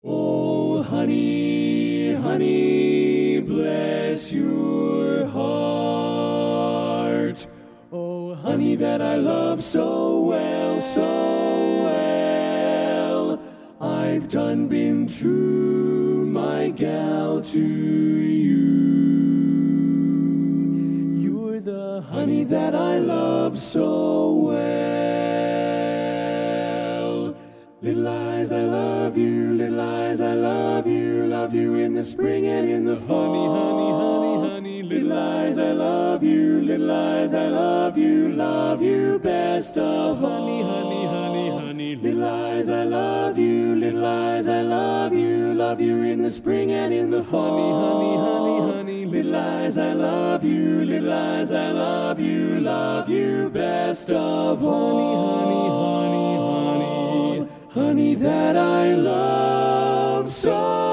Oh, honey, honey, bless your heart. Oh, honey, that I love so well, so well. I've done been true, my gal, to you. You're the honey that I love so well. Little eyes, I love you, little eyes, I love you in the spring and in the fall. Honey, honey, honey, honey, Little eyes, I love you, little eyes, I love you best of all. honey, honey, honey, honey, Little eyes, I love you, little eyes, I love you in the spring and in the fall. honey, honey, honey, Little eyes, I love you, little eyes, I love you best of all. honey, honey, honey, Honey that I love so